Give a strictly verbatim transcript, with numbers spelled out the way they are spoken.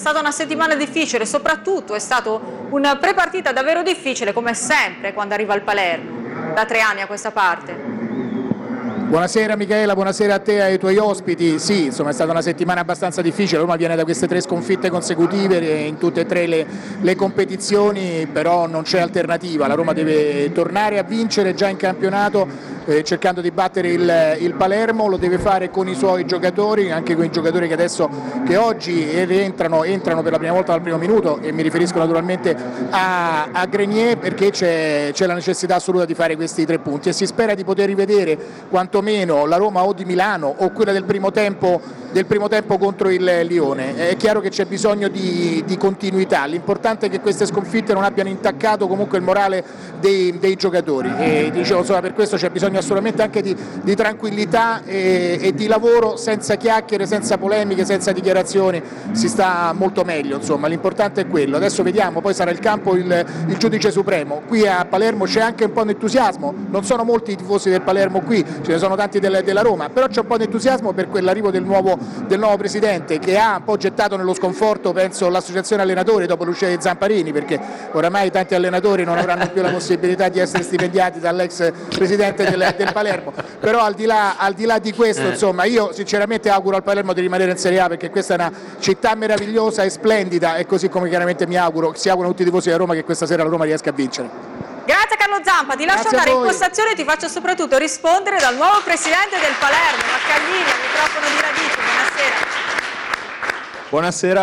stata una settimana difficile, soprattutto è stato un pre-partita davvero difficile, come sempre quando arriva il Palermo, da tre anni a questa parte. Buonasera Michaela, buonasera a te e ai tuoi ospiti. Sì, insomma è stata una settimana abbastanza difficile, Roma viene da queste tre sconfitte consecutive in tutte e tre le, le competizioni, però non c'è alternativa, la Roma deve tornare a vincere già in campionato eh, cercando di battere il, il Palermo, lo deve fare con i suoi giocatori, anche con i giocatori che adesso che oggi rientrano, entrano per la prima volta dal primo minuto, e mi riferisco naturalmente a, a Grenier, perché c'è, c'è la necessità assoluta di fare questi tre punti e si spera di poter rivedere quanto meno la Roma o di Milano o quella del primo tempo, del primo tempo contro il Lione. È chiaro che c'è bisogno di, di continuità, l'importante è che queste sconfitte non abbiano intaccato comunque il morale dei, dei giocatori e dicevo, insomma, per questo c'è bisogno assolutamente anche di, di tranquillità e, e di lavoro senza chiacchiere, senza polemiche, senza dichiarazioni, si sta molto meglio, insomma l'importante è quello. Adesso vediamo, poi sarà il campo il, il giudice supremo. Qui a Palermo c'è anche un po' di entusiasmo, non sono molti i tifosi del Palermo qui, ce ne sono tanti del, della Roma, però c'è un po' di entusiasmo per quell'arrivo del nuovo, del nuovo presidente, che ha un po' gettato nello sconforto, penso, l'associazione allenatori dopo l'uscita di Zamparini, perché oramai tanti allenatori non avranno più la possibilità di essere stipendiati dall'ex presidente del, del Palermo. Però al di là, al di là di questo, insomma, io sinceramente auguro al Palermo di rimanere in Serie A, perché questa è una città meravigliosa e splendida, e così come chiaramente mi auguro, si augurano tutti i tifosi della Roma, che questa sera la Roma riesca a vincere. Grazie Carlo Zampa, ti lascio Grazie andare in postazione e ti faccio soprattutto rispondere dal nuovo presidente del Palermo, Maccaglini, al microfono di Radice. Buonasera. Buonasera.